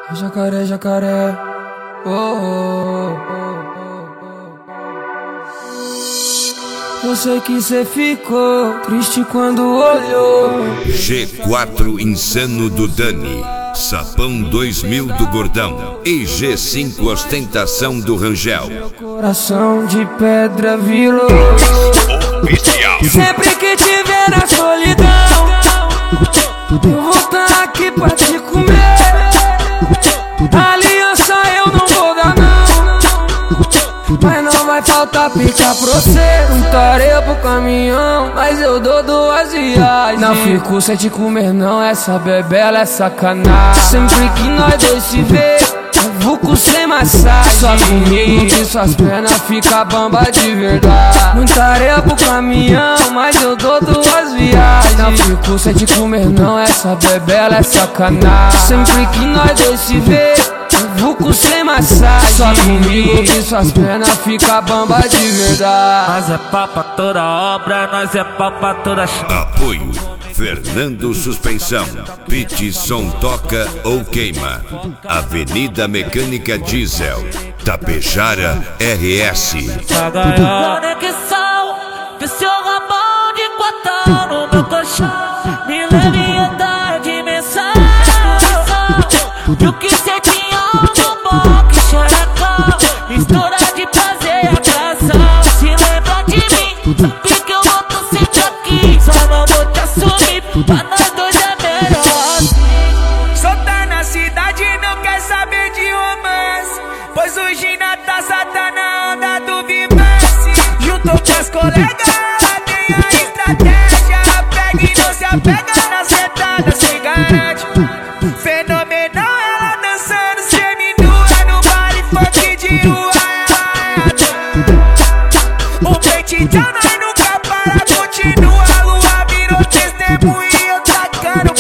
Jacaré, jacaré, oh, oh, oh. Eu sei que cê ficou triste quando olhou. G4 Insano do Dani, Sapão 2000 do Gordão e G5 Ostentação do Rangel. Meu coração de pedra virou Oficial. Sempre que tiver na solidão, eu vou tá aqui pra te comer. Aliança eu não vou dar não, mas não vai faltar pica pra você. Muita areia pro caminhão, mas eu dou 2 viagens. Não fico sem te comer não, essa bebela é sacanagem. Sempre que nós dois se vê, eu vuco sem massagem. Só comigo que suas pernas fica bamba de verdade. Muita areia pro caminhão, mas eu dou 2 viagens. Não fico sem te comer não, essa bebela é sacanagem. Sempre que nós dois se vê, eu vuco sem massagem. Só comigo que suas pernas fica bamba de verdade. Nós é pau pra toda obra, nós é pau pra toda Apoio Fernando Suspensão, Pit Som Toca ou Queima, Avenida Mecânica Diesel, Tapejara RS. Conexão, vê seu rabão de quatão no meu colchão. Me leve em outra dimensão. E o que cê tinha no boque, xerecão. Mistura de prazer e atração. Se lembra de mim, sabe que eu volto sempre aqui. Só não vou te assumir, pra nós dois é melhor assim. Só tá na cidade e não quer saber de romance, pois o Gina taça tá na onda do Vivance. Juntou com as colegas, tem a estratégia. Pega e não se apega na sentada, se garante. Fenomenal ela dançando seminua no baile funk de rua. O peitão nós nunca para, continua. A lua virou testemunha e eu tacando.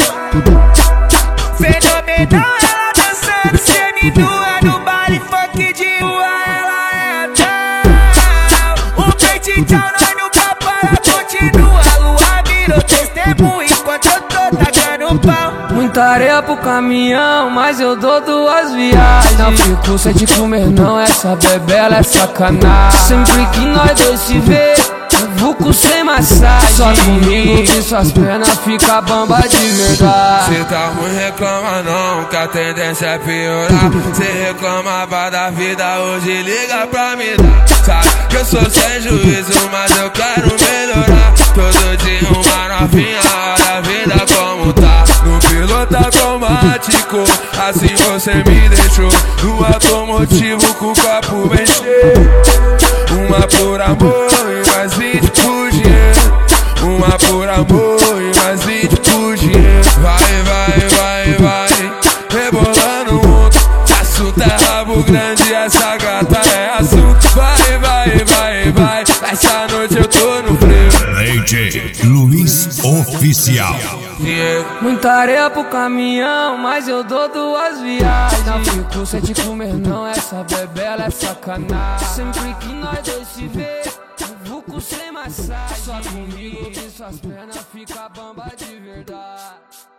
Fenomenal ela dançando seminua no baile funk de rua. Ela é tal. O peitão nós nunca para, continua. A lua virou testemunha enquanto eu tô tacando pau. Muita areia pro caminhão, mas eu dou 2 viagens. Não fico sem te comer não, essa bebela é sacanagem. Sempre que nós dois se vê, eu vuco sem massagem. Só comigo que suas pernas fica bamba de verdade. Cê tá ruim, reclama não, que a tendência é piorar. Cê reclamava da vida, hoje liga pra me dar. Sabe que eu sou sem juízo, mas eu quero melhorar. Todo dia uma novinha, olha a vida como tá. No piloto automático, assim você me deixou. No automotivo com o copo bem cheio. Uma por amor e mais 20 por dinheiro. Uma por amor e mais 20 por dinheiro. Vai, vai, vai, vai, rebolando o mundo. Assunto é rabo grande, essa gata é assunto. Vai, vai, vai, vai, essa noite eu tô no frio. DJ Luiz Oficial. Muita areia pro caminhão, mas eu dou 2 viagens. Não fico sem te comer não, essa bebela é sacanagem. Sempre que nós dois se vê, eu vuco sem massagem. Só comigo que suas pernas fica bamba de verdade.